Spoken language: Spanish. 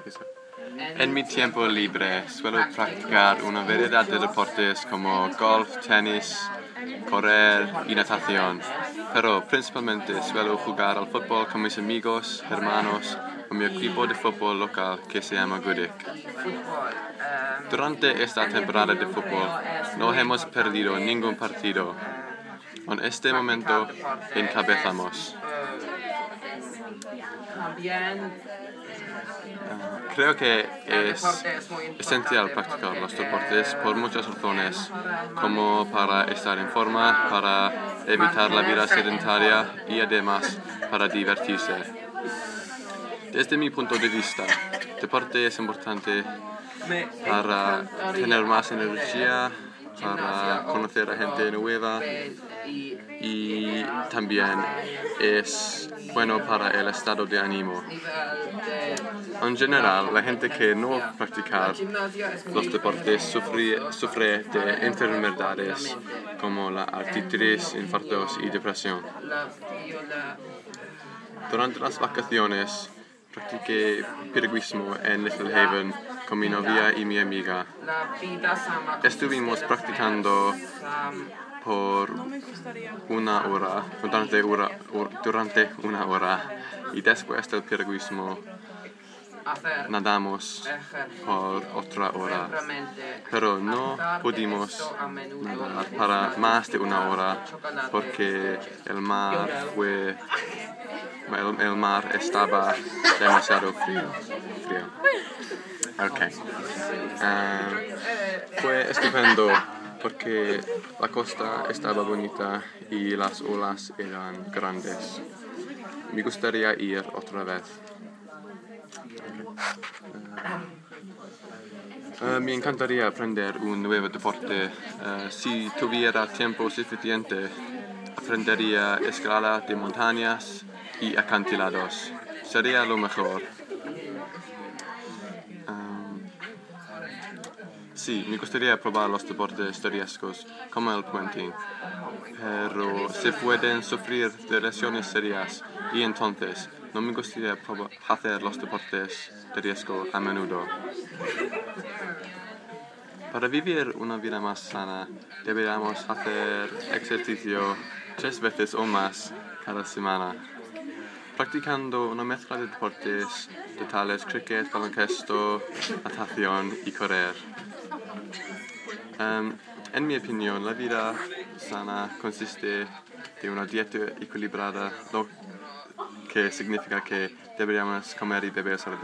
En mi tiempo libre suelo practicar una variedad de deportes como golf, tenis, correr y natación, pero principalmente suelo jugar al fútbol con mis amigos, hermanos o mi equipo de fútbol local que se llama Gudik. Durante esta temporada de fútbol no hemos perdido ningún partido. En este momento encabezamos. Creo que es esencial practicar los deportes por muchas razones, como para estar en forma, para evitar la vida sedentaria y además para divertirse. Desde mi punto de vista, el deporte es importante para tener más energía, para conocer a gente nueva y también es bueno para el estado de ánimo. En general, la gente que no practica los deportes sufre de enfermedades como la artritis, infartos y depresión. Durante las vacaciones, practiqué piragüismo en Little Haven con mi novia y mi amiga. Estuvimos practicando por durante una hora y después del piragüismo nadamos por otra hora, pero no pudimos nadar para más de una hora porque el mar estaba demasiado frío. Okay. Fue estupendo porque la costa estaba bonita y las olas eran grandes. Me gustaría ir otra vez. Me encantaría aprender un nuevo deporte. Si tuviera tiempo suficiente, aprendería escalada de montañas y acantilados. Sería lo mejor. Sí, me gustaría probar los deportes de riesgos, como el puenting, pero se pueden sufrir de lesiones serias y entonces no me gustaría hacer los deportes de riesgo a menudo. Para vivir una vida más sana, deberíamos hacer ejercicio 3 veces o más cada semana, practicando una mezcla de deportes de tales cricket, baloncesto, natación y correr. En mi opinión, la vida sana consiste de una dieta equilibrada, lo que significa que deberíamos comer y beber saludablemente.